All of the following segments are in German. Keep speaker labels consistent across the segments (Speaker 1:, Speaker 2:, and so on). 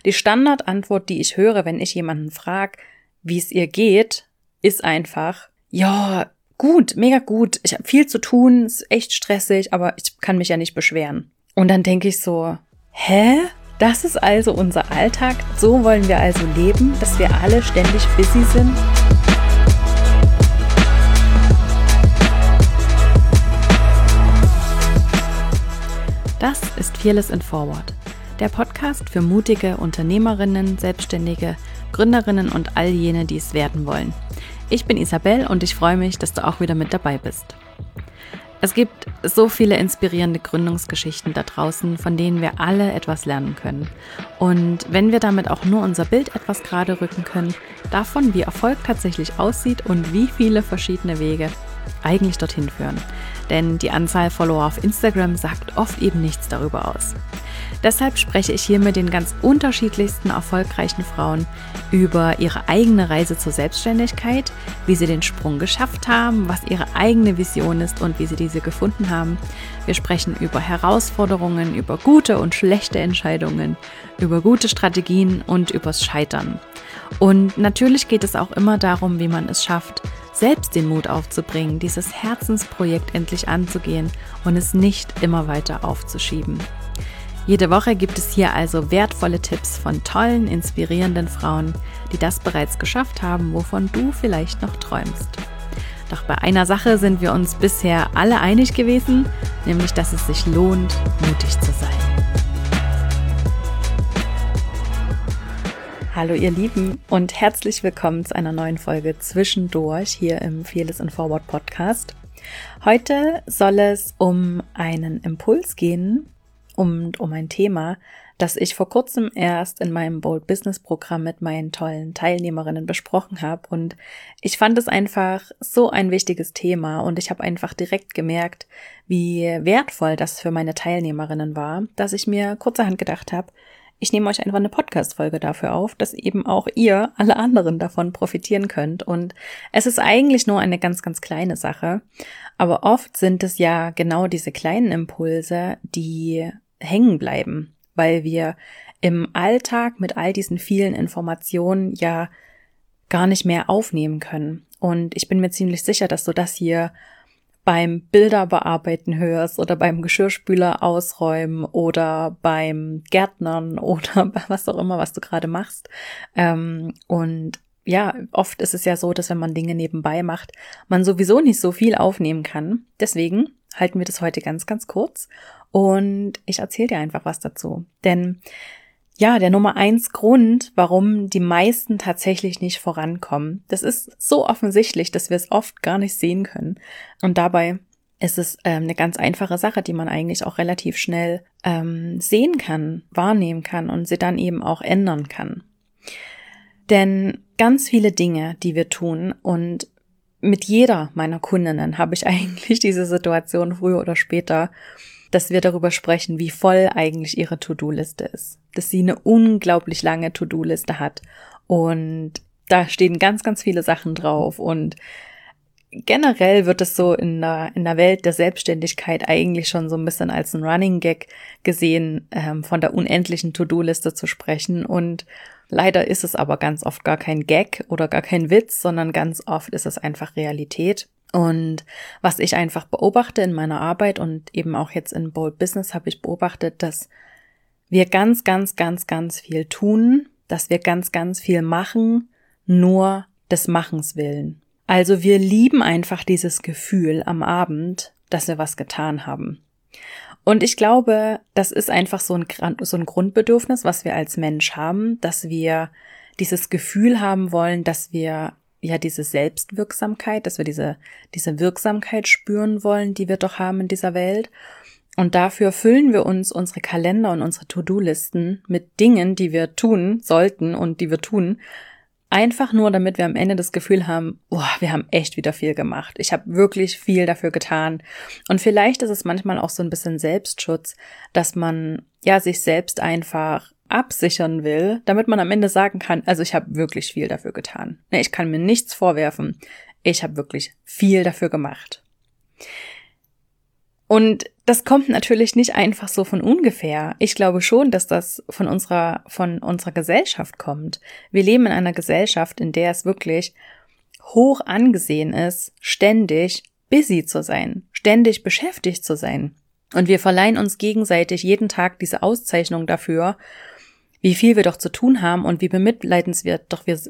Speaker 1: Die Standardantwort, die ich höre, wenn ich jemanden frage, wie es ihr geht, ist einfach, ja, gut, mega gut, ich habe viel zu tun, ist echt stressig, aber ich kann mich ja nicht beschweren. Und dann denke ich so, hä? Das ist also unser Alltag? So wollen wir also leben, dass wir alle ständig busy sind? Das ist Fearless in Forward, der Podcast für mutige Unternehmerinnen, Selbstständige, Gründerinnen und all jene, die es werden wollen. Ich bin Isabel und ich freue mich, dass du auch wieder mit dabei bist. Es gibt so viele inspirierende Gründungsgeschichten da draußen, von denen wir alle etwas lernen können. Und wenn wir damit auch nur unser Bild etwas gerade rücken können, davon, wie Erfolg tatsächlich aussieht und wie viele verschiedene Wege eigentlich dorthin führen. Denn die Anzahl Follower auf Instagram sagt oft eben nichts darüber aus. Deshalb spreche ich hier mit den ganz unterschiedlichsten erfolgreichen Frauen über ihre eigene Reise zur Selbstständigkeit, wie sie den Sprung geschafft haben, was ihre eigene Vision ist und wie sie diese gefunden haben. Wir sprechen über Herausforderungen, über gute und schlechte Entscheidungen, über gute Strategien und übers Scheitern. Und natürlich geht es auch immer darum, wie man es schafft, selbst den Mut aufzubringen, dieses Herzensprojekt endlich anzugehen und es nicht immer weiter aufzuschieben. Jede Woche gibt es hier also wertvolle Tipps von tollen, inspirierenden Frauen, die das bereits geschafft haben, wovon du vielleicht noch träumst. Doch bei einer Sache sind wir uns bisher alle einig gewesen, nämlich dass es sich lohnt, mutig zu sein. Hallo ihr Lieben und herzlich willkommen zu einer neuen Folge Zwischendurch hier im Fearless in Forward Podcast. Heute soll es um einen Impuls gehen, um ein Thema, das ich vor kurzem erst in meinem Bold Business Programm mit meinen tollen Teilnehmerinnen besprochen habe. Und ich fand es einfach so ein wichtiges Thema und ich habe einfach direkt gemerkt, wie wertvoll das für meine Teilnehmerinnen war, dass ich mir kurzerhand gedacht habe, ich nehme euch einfach eine Podcast-Folge dafür auf, dass eben auch ihr, alle anderen davon profitieren könnt. Und es ist eigentlich nur eine ganz, ganz kleine Sache. Aber oft sind es ja genau diese kleinen Impulse, die hängen bleiben, weil wir im Alltag mit all diesen vielen Informationen ja gar nicht mehr aufnehmen können. Und ich bin mir ziemlich sicher, dass du das hier beim Bilder bearbeiten hörst oder beim Geschirrspüler ausräumen oder beim Gärtnern oder was auch immer, was du gerade machst. Und ja, oft ist es ja so, dass wenn man Dinge nebenbei macht, man sowieso nicht so viel aufnehmen kann. Deswegen halten wir das heute ganz, ganz kurz und ich erzähle dir einfach was dazu. Denn ja, der Nummer 1 Grund, warum die meisten tatsächlich nicht vorankommen, das ist so offensichtlich, dass wir es oft gar nicht sehen können. Und dabei ist es eine ganz einfache Sache, die man eigentlich auch relativ schnell sehen kann, wahrnehmen kann und sie dann eben auch ändern kann. Denn ganz viele Dinge, die wir tun, und mit jeder meiner Kundinnen habe ich eigentlich diese Situation früher oder später, dass wir darüber sprechen, wie voll eigentlich ihre To-Do-Liste ist. Dass sie eine unglaublich lange To-Do-Liste hat und da stehen ganz, ganz viele Sachen drauf und generell wird es so in der Welt der Selbstständigkeit eigentlich schon so ein bisschen als ein Running Gag gesehen, von der unendlichen To-Do-Liste zu sprechen. Und leider ist es aber ganz oft gar kein Gag oder gar kein Witz, sondern ganz oft ist es einfach Realität. Und was ich einfach beobachte in meiner Arbeit und eben auch jetzt in Bold Business habe ich beobachtet, dass wir ganz, ganz, ganz, ganz viel tun, dass wir ganz, ganz viel machen, nur des Machens willen. Also wir lieben einfach dieses Gefühl am Abend, dass wir was getan haben. Und ich glaube, das ist einfach so ein Grundbedürfnis, was wir als Mensch haben, dass wir dieses Gefühl haben wollen, dass wir ja diese Selbstwirksamkeit, dass wir diese Wirksamkeit spüren wollen, die wir doch haben in dieser Welt. Und dafür füllen wir uns unsere Kalender und unsere To-Do-Listen mit Dingen, die wir tun sollten und die wir tun, einfach nur, damit wir am Ende das Gefühl haben, wir haben echt wieder viel gemacht. Ich habe wirklich viel dafür getan. Und vielleicht ist es manchmal auch so ein bisschen Selbstschutz, dass man ja sich selbst einfach absichern will, damit man am Ende sagen kann, also ich habe wirklich viel dafür getan. Ich kann mir nichts vorwerfen. Ich habe wirklich viel dafür gemacht. Und das kommt natürlich nicht einfach so von ungefähr. Ich glaube schon, dass das von unserer Gesellschaft kommt. Wir leben in einer Gesellschaft, in der es wirklich hoch angesehen ist, ständig busy zu sein, ständig beschäftigt zu sein. Und wir verleihen uns gegenseitig jeden Tag diese Auszeichnung dafür, wie viel wir doch zu tun haben und wie bemitleidenswert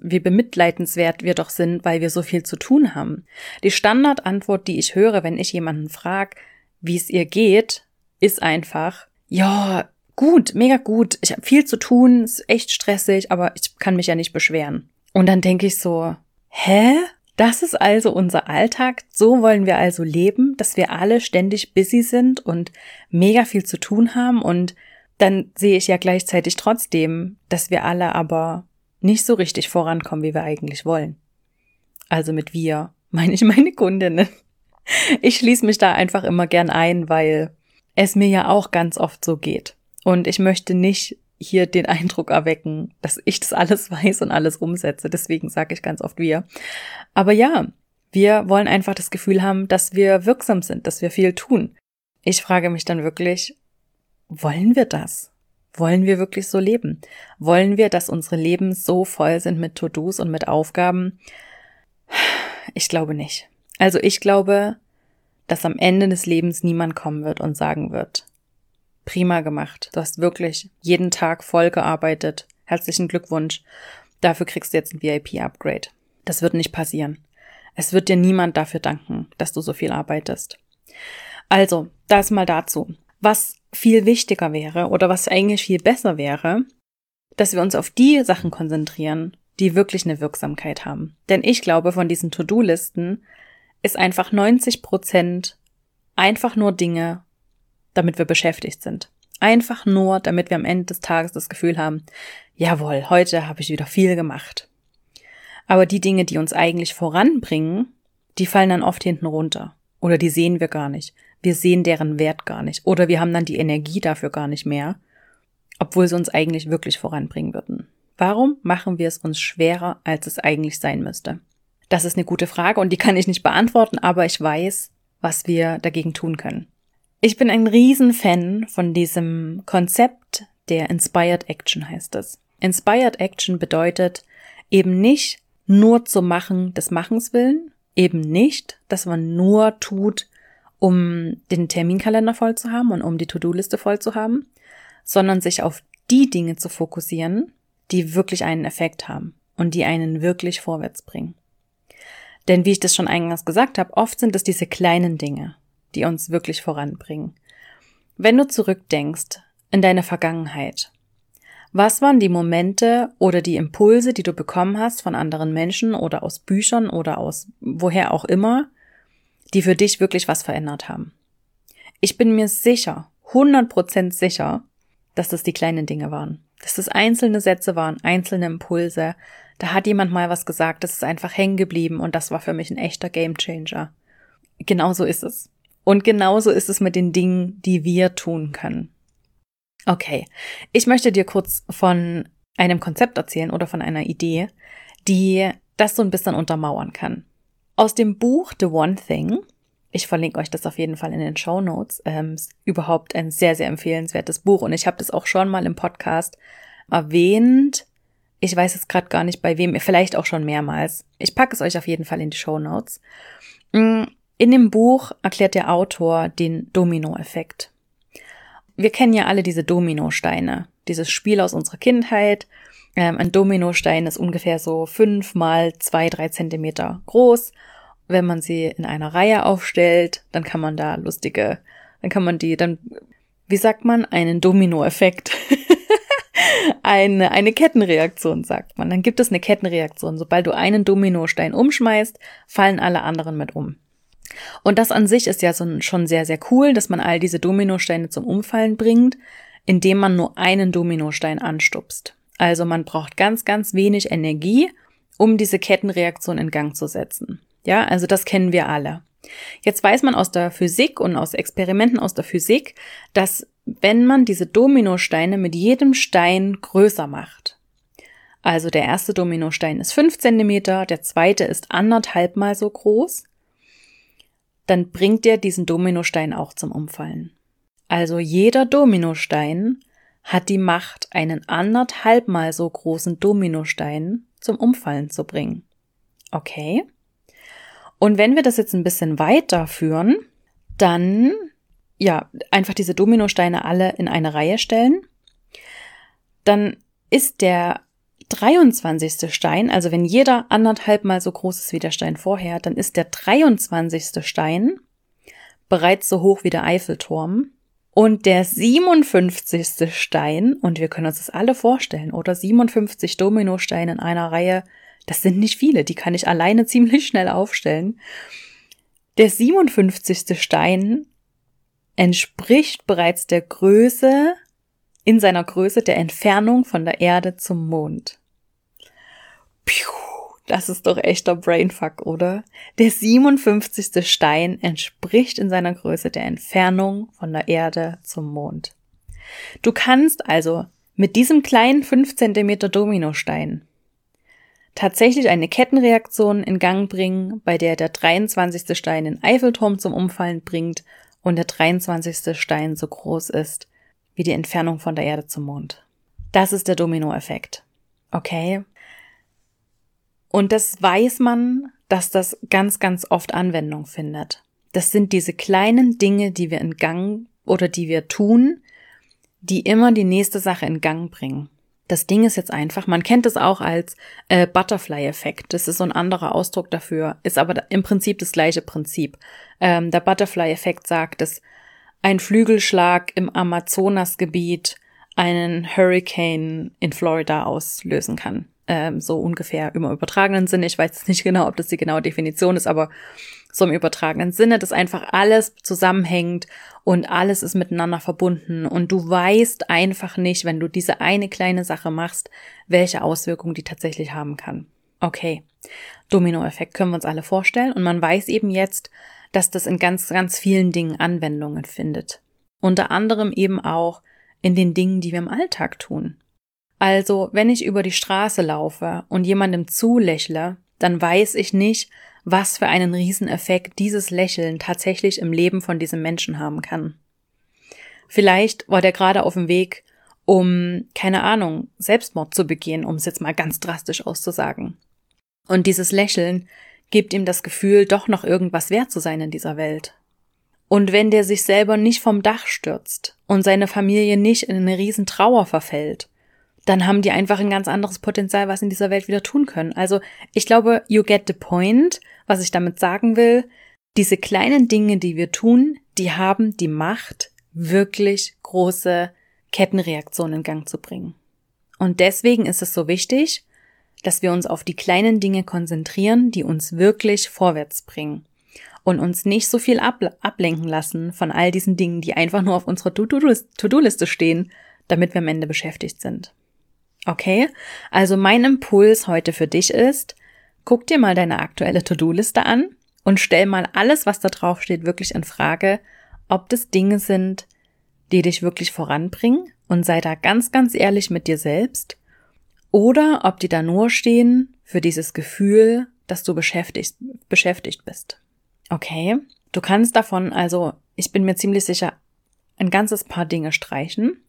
Speaker 1: wir doch sind, weil wir so viel zu tun haben. Die Standardantwort, die ich höre, wenn ich jemanden frage, wie es ihr geht, ist einfach, ja, gut, mega gut, ich habe viel zu tun, ist echt stressig, aber ich kann mich ja nicht beschweren. Und dann denke ich so, hä? Das ist also unser Alltag, so wollen wir also leben, dass wir alle ständig busy sind und mega viel zu tun haben, und dann sehe ich ja gleichzeitig trotzdem, dass wir alle aber nicht so richtig vorankommen, wie wir eigentlich wollen. Also mit wir meine ich meine Kundinnen. Ich schließe mich da einfach immer gern ein, weil es mir ja auch ganz oft so geht. Und ich möchte nicht hier den Eindruck erwecken, dass ich das alles weiß und alles umsetze. Deswegen sage ich ganz oft wir. Aber ja, wir wollen einfach das Gefühl haben, dass wir wirksam sind, dass wir viel tun. Ich frage mich dann wirklich, wollen wir das? Wollen wir wirklich so leben? Wollen wir, dass unsere Leben so voll sind mit To-Dos und mit Aufgaben? Ich glaube nicht. Also ich glaube, dass am Ende des Lebens niemand kommen wird und sagen wird, prima gemacht, du hast wirklich jeden Tag voll gearbeitet, herzlichen Glückwunsch, dafür kriegst du jetzt ein VIP-Upgrade. Das wird nicht passieren. Es wird dir niemand dafür danken, dass du so viel arbeitest. Also, das mal dazu. Was viel wichtiger wäre oder was eigentlich viel besser wäre, dass wir uns auf die Sachen konzentrieren, die wirklich eine Wirksamkeit haben. Denn ich glaube, von diesen To-Do-Listen ist einfach 90% einfach nur Dinge, damit wir beschäftigt sind. Einfach nur, damit wir am Ende des Tages das Gefühl haben, jawohl, heute habe ich wieder viel gemacht. Aber die Dinge, die uns eigentlich voranbringen, die fallen dann oft hinten runter. Oder die sehen wir gar nicht. Wir sehen deren Wert gar nicht. Oder wir haben dann die Energie dafür gar nicht mehr, obwohl sie uns eigentlich wirklich voranbringen würden. Warum machen wir es uns schwerer, als es eigentlich sein müsste? Das ist eine gute Frage und die kann ich nicht beantworten, aber ich weiß, was wir dagegen tun können. Ich bin ein Riesenfan von diesem Konzept der Inspired Action, heißt es. Inspired Action bedeutet eben nicht nur zu machen des Machens willen, eben nicht, dass man nur tut, um den Terminkalender voll zu haben und um die To-Do-Liste voll zu haben, sondern sich auf die Dinge zu fokussieren, die wirklich einen Effekt haben und die einen wirklich vorwärts bringen. Denn wie ich das schon eingangs gesagt habe, oft sind es diese kleinen Dinge, die uns wirklich voranbringen. Wenn du zurückdenkst in deine Vergangenheit, was waren die Momente oder die Impulse, die du bekommen hast von anderen Menschen oder aus Büchern oder aus woher auch immer, die für dich wirklich was verändert haben? Ich bin mir sicher, 100% sicher, dass das die kleinen Dinge waren. Dass das einzelne Sätze waren, einzelne Impulse. Da hat jemand mal was gesagt, das ist einfach hängen geblieben und das war für mich ein echter Gamechanger. Genauso ist es. Und genauso ist es mit den Dingen, die wir tun können. Okay, ich möchte dir kurz von einem Konzept erzählen oder von einer Idee, die das so ein bisschen untermauern kann. Aus dem Buch The One Thing, ich verlinke euch das auf jeden Fall in den Shownotes, ist überhaupt ein sehr, sehr empfehlenswertes Buch und ich habe das auch schon mal im Podcast erwähnt. Ich weiß jetzt gerade gar nicht bei wem, vielleicht auch schon mehrmals. Ich packe es euch auf jeden Fall in die Shownotes. In dem Buch erklärt der Autor den Domino-Effekt. Wir kennen ja alle diese Dominosteine, dieses Spiel aus unserer Kindheit. Ein Dominostein ist ungefähr so 5 mal 2-3 Zentimeter groß. Wenn man sie in einer Reihe aufstellt, dann kann man da wie sagt man, einen Domino-Effekt. Eine Kettenreaktion, sagt man. Dann gibt es eine Kettenreaktion. Sobald du einen Dominostein umschmeißt, fallen alle anderen mit um. Und das an sich ist ja schon sehr, sehr cool, dass man all diese Dominosteine zum Umfallen bringt, indem man nur einen Dominostein anstupst. Also man braucht ganz, ganz wenig Energie, um diese Kettenreaktion in Gang zu setzen. Ja, also das kennen wir alle. Jetzt weiß man aus der Physik und aus Experimenten aus der Physik, dass wenn man diese Dominosteine mit jedem Stein größer macht, also der erste Dominostein ist 5 Zentimeter, der zweite ist 1,5 mal so groß, dann bringt dir diesen Dominostein auch zum Umfallen. Also jeder Dominostein hat die Macht, einen 1,5 mal so großen Dominostein zum Umfallen zu bringen. Okay? Und wenn wir das jetzt ein bisschen weiterführen, dann einfach diese Dominosteine alle in eine Reihe stellen, dann ist der 23. Stein, also wenn jeder 1,5 mal so groß ist wie der Stein vorher, dann ist der 23. Stein bereits so hoch wie der Eiffelturm. Und der 57. Stein, und wir können uns das alle vorstellen, oder 57 Dominosteine in einer Reihe, das sind nicht viele, die kann ich alleine ziemlich schnell aufstellen. Der 57. Stein entspricht bereits der Größe, in seiner Größe der Entfernung von der Erde zum Mond. Piu, das ist doch echter Brainfuck, oder? Der 57. Stein entspricht in seiner Größe der Entfernung von der Erde zum Mond. Du kannst also mit diesem kleinen 5 cm Dominostein tatsächlich eine Kettenreaktion in Gang bringen, bei der der 23. Stein den Eiffelturm zum Umfallen bringt und der 23. Stein so groß ist wie die Entfernung von der Erde zum Mond. Das ist der Dominoeffekt. Okay? Und das weiß man, dass das ganz, ganz oft Anwendung findet. Das sind diese kleinen Dinge, die wir in Gang oder die wir tun, die immer die nächste Sache in Gang bringen. Das Ding ist jetzt einfach, man kennt es auch als Butterfly-Effekt. Das ist so ein anderer Ausdruck dafür, ist aber im Prinzip das gleiche Prinzip. Der Butterfly-Effekt sagt, dass ein Flügelschlag im Amazonasgebiet einen Hurricane in Florida auslösen kann. So ungefähr im übertragenen Sinne. Ich weiß jetzt nicht genau, ob das die genaue Definition ist, aber so im übertragenen Sinne, dass einfach alles zusammenhängt und alles ist miteinander verbunden und du weißt einfach nicht, wenn du diese eine kleine Sache machst, welche Auswirkungen die tatsächlich haben kann. Okay, Dominoeffekt können wir uns alle vorstellen und man weiß eben jetzt, dass das in ganz, ganz vielen Dingen Anwendungen findet. Unter anderem eben auch in den Dingen, die wir im Alltag tun. Also, wenn ich über die Straße laufe und jemandem zulächle, dann weiß ich nicht, was für einen Rieseneffekt dieses Lächeln tatsächlich im Leben von diesem Menschen haben kann. Vielleicht war der gerade auf dem Weg, um, keine Ahnung, Selbstmord zu begehen, um es jetzt mal ganz drastisch auszusagen. Und dieses Lächeln gibt ihm das Gefühl, doch noch irgendwas wert zu sein in dieser Welt. Und wenn der sich selber nicht vom Dach stürzt und seine Familie nicht in eine riesen Trauer verfällt, dann haben die einfach ein ganz anderes Potenzial, was in dieser Welt wieder tun können. Also ich glaube, you get the point, was ich damit sagen will. Diese kleinen Dinge, die wir tun, die haben die Macht, wirklich große Kettenreaktionen in Gang zu bringen. Und deswegen ist es so wichtig, dass wir uns auf die kleinen Dinge konzentrieren, die uns wirklich vorwärts bringen. Und uns nicht so viel ablenken lassen von all diesen Dingen, die einfach nur auf unserer To-Do-Liste stehen, damit wir am Ende beschäftigt sind. Okay, also mein Impuls heute für dich ist, guck dir mal deine aktuelle To-Do-Liste an und stell mal alles, was da drauf steht, wirklich in Frage, ob das Dinge sind, die dich wirklich voranbringen und sei da ganz, ganz ehrlich mit dir selbst oder ob die da nur stehen für dieses Gefühl, dass du beschäftigt bist. Okay, du kannst davon also, ich bin mir ziemlich sicher, ein ganzes paar Dinge streichen.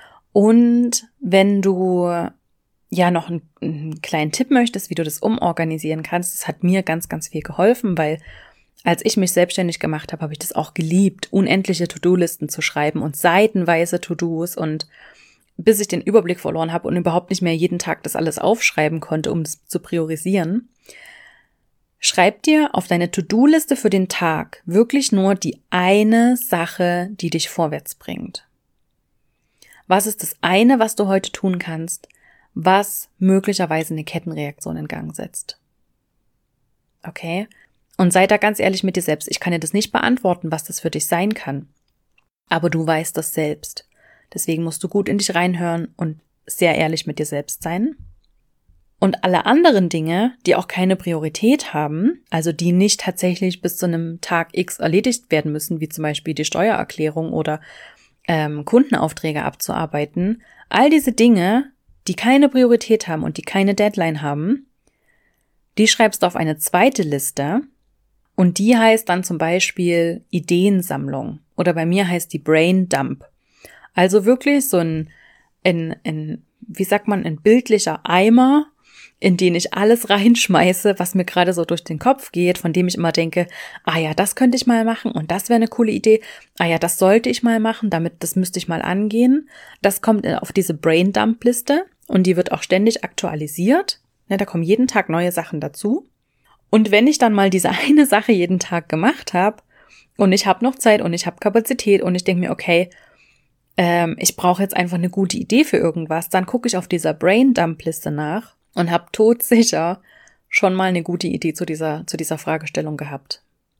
Speaker 1: Und wenn du ja noch einen kleinen Tipp möchtest, wie du das umorganisieren kannst, das hat mir ganz, ganz viel geholfen, weil als ich mich selbstständig gemacht habe, habe ich das auch geliebt, unendliche To-Do-Listen zu schreiben und seitenweise To-Dos und bis ich den Überblick verloren habe und überhaupt nicht mehr jeden Tag das alles aufschreiben konnte, um das zu priorisieren. Schreib dir auf deine To-Do-Liste für den Tag wirklich nur die eine Sache, die dich vorwärts bringt. Was ist das eine, was du heute tun kannst, was möglicherweise eine Kettenreaktion in Gang setzt? Okay? Und sei da ganz ehrlich mit dir selbst. Ich kann dir das nicht beantworten, was das für dich sein kann. Aber du weißt das selbst. Deswegen musst du gut in dich reinhören und sehr ehrlich mit dir selbst sein. Und alle anderen Dinge, die auch keine Priorität haben, also die nicht tatsächlich bis zu einem Tag X erledigt werden müssen, wie zum Beispiel die Steuererklärung oder Kundenaufträge abzuarbeiten, all diese Dinge, die keine Priorität haben und die keine Deadline haben, die schreibst du auf eine zweite Liste Und die heißt dann zum Beispiel Ideensammlung oder bei mir heißt die Brain Dump. Also wirklich so ein bildlicher Eimer, in den ich alles reinschmeiße, was mir gerade so durch den Kopf geht, von dem ich immer denke, ah ja, das könnte ich mal machen und das wäre eine coole Idee. Ah ja, das sollte ich mal machen, das müsste ich mal angehen. Das kommt auf diese Brain Dump Liste und die wird auch ständig aktualisiert. Ja, da kommen jeden Tag neue Sachen dazu. Und wenn ich dann mal diese eine Sache jeden Tag gemacht habe und ich habe noch Zeit und ich habe Kapazität und ich denke mir, okay, ich brauche jetzt einfach eine gute Idee für irgendwas, dann gucke ich auf dieser Brain-Dump-Liste nach und habe todsicher schon mal eine gute Idee zu dieser Fragestellung gehabt.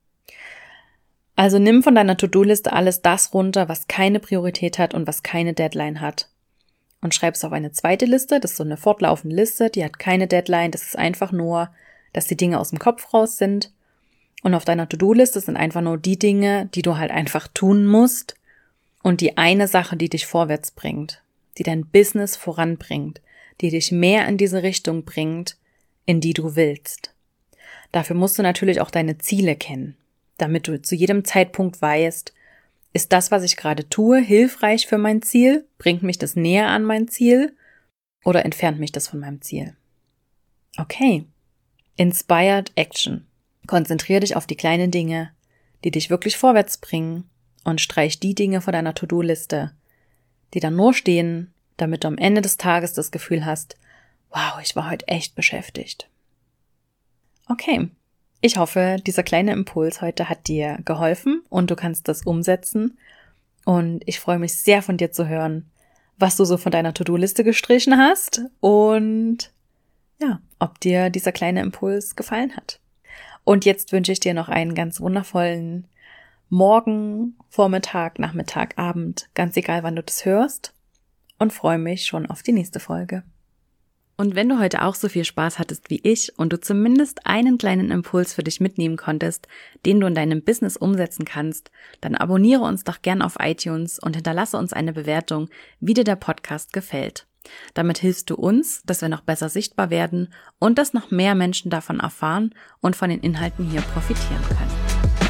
Speaker 1: Also nimm von deiner To-Do-Liste alles das runter, was keine Priorität hat und was keine Deadline hat. Und schreib es auf eine zweite Liste, das ist so eine fortlaufende Liste, die hat keine Deadline, das ist einfach nur, dass die Dinge aus dem Kopf raus sind. Und auf deiner To-Do-Liste sind einfach nur die Dinge, die du halt einfach tun musst und die eine Sache, die dich vorwärts bringt, die dein Business voranbringt, die dich mehr in diese Richtung bringt, in die du willst. Dafür musst du natürlich auch deine Ziele kennen, damit du zu jedem Zeitpunkt weißt, ist das, was ich gerade tue, hilfreich für mein Ziel? Bringt mich das näher an mein Ziel oder entfernt mich das von meinem Ziel? Okay. Inspired Action. Konzentriere dich auf die kleinen Dinge, die dich wirklich vorwärts bringen und streich die Dinge von deiner To-Do-Liste, die dann nur stehen, damit du am Ende des Tages das Gefühl hast, wow, ich war heute echt beschäftigt. Okay, ich hoffe, dieser kleine Impuls heute hat dir geholfen und du kannst das umsetzen. Und ich freue mich sehr von dir zu hören, was du so von deiner To-Do-Liste gestrichen hast und ja, ob dir dieser kleine Impuls gefallen hat. Und jetzt wünsche ich dir noch einen ganz wundervollen Morgen, Vormittag, Nachmittag, Abend, ganz egal, wann du das hörst und freue mich schon auf die nächste Folge. Und wenn du heute auch so viel Spaß hattest wie ich und du zumindest einen kleinen Impuls für dich mitnehmen konntest, den du in deinem Business umsetzen kannst, dann abonniere uns doch gern auf iTunes und hinterlasse uns eine Bewertung, wie dir der Podcast gefällt. Damit hilfst du uns, dass wir noch besser sichtbar werden und dass noch mehr Menschen davon erfahren und von den Inhalten hier profitieren können.